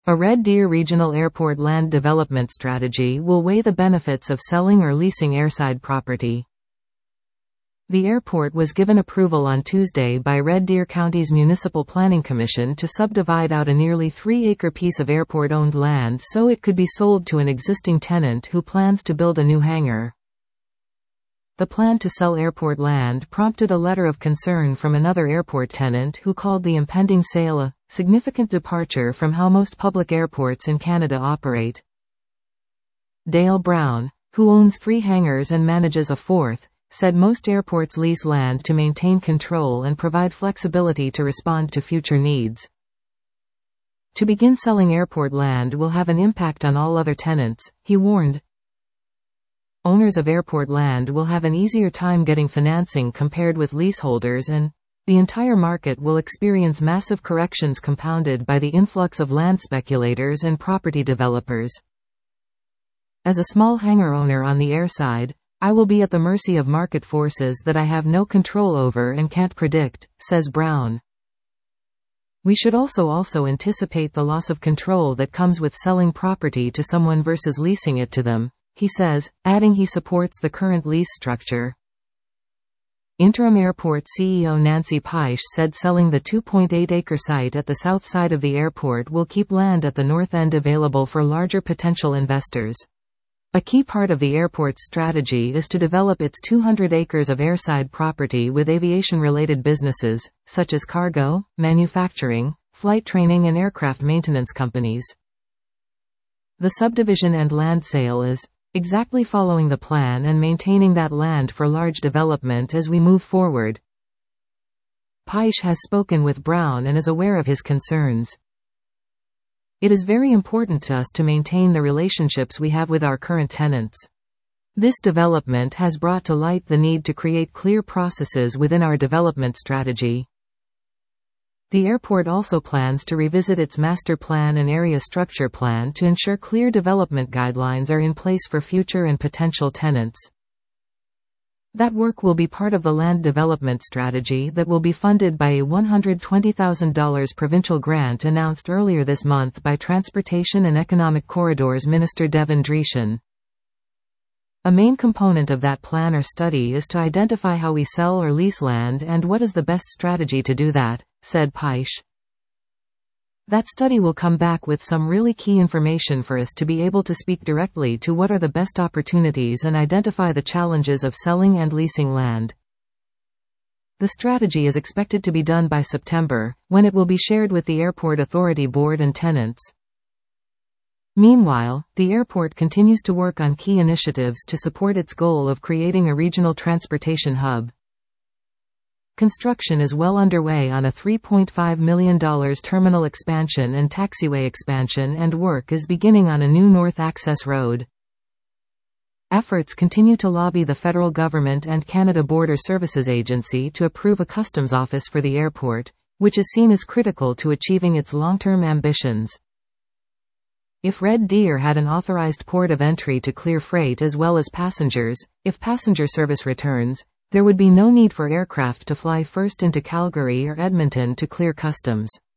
A Red Deer Regional Airport land development strategy will weigh the benefits of selling or leasing airside property. The airport was given approval on Tuesday by Red Deer County's Municipal Planning Commission to subdivide out a nearly 3-acre piece of airport-owned land so it could be sold to an existing tenant who plans to build a new hangar. The plan to sell airport land prompted a letter of concern from another airport tenant who called the impending sale a significant departure from how most public airports in Canada operate. Dale Brown, who owns 3 hangars and manages a 4th, said most airports lease land to maintain control and provide flexibility to respond to future needs. To begin selling airport land will have an impact on all other tenants, he warned. Owners of airport land will have an easier time getting financing compared with leaseholders, and the entire market will experience massive corrections compounded by the influx of land speculators and property developers. As a small hangar owner on the airside, I will be at the mercy of market forces that I have no control over and can't predict, says Brown. We should also anticipate the loss of control that comes with selling property to someone versus leasing it to them, he says, adding he supports the current lease structure. Interim Airport CEO Nancy Peisch said selling the 2.8-acre site at the south side of the airport will keep land at the north end available for larger potential investors. A key part of the airport's strategy is to develop its 200 acres of airside property with aviation-related businesses, such as cargo, manufacturing, flight training and aircraft maintenance companies. The subdivision and land sale is exactly following the plan and maintaining that land for large development as we move forward. Peisch has spoken with Brown and is aware of his concerns. It is very important to us to maintain the relationships we have with our current tenants. This development has brought to light the need to create clear processes within our development strategy. The airport also plans to revisit its master plan and area structure plan to ensure clear development guidelines are in place for future and potential tenants. That work will be part of the land development strategy that will be funded by a $120,000 provincial grant announced earlier this month by Transportation and Economic Corridors Minister Devin Dreeshen. A main component of that plan or study is to identify how we sell or lease land and what is the best strategy to do that, said Peisch. That study will come back with some really key information for us to be able to speak directly to what are the best opportunities and identify the challenges of selling and leasing land. The strategy is expected to be done by September, when it will be shared with the Airport Authority Board and tenants. Meanwhile, the airport continues to work on key initiatives to support its goal of creating a regional transportation hub. Construction is well underway on a $3.5 million terminal expansion and taxiway expansion, and work is beginning on a new north access road. Efforts continue to lobby the federal government and Canada Border Services Agency to approve a customs office for the airport, which is seen as critical to achieving its long-term ambitions. If Red Deer had an authorized port of entry to clear freight as well as passengers, if passenger service returns, there would be no need for aircraft to fly first into Calgary or Edmonton to clear customs.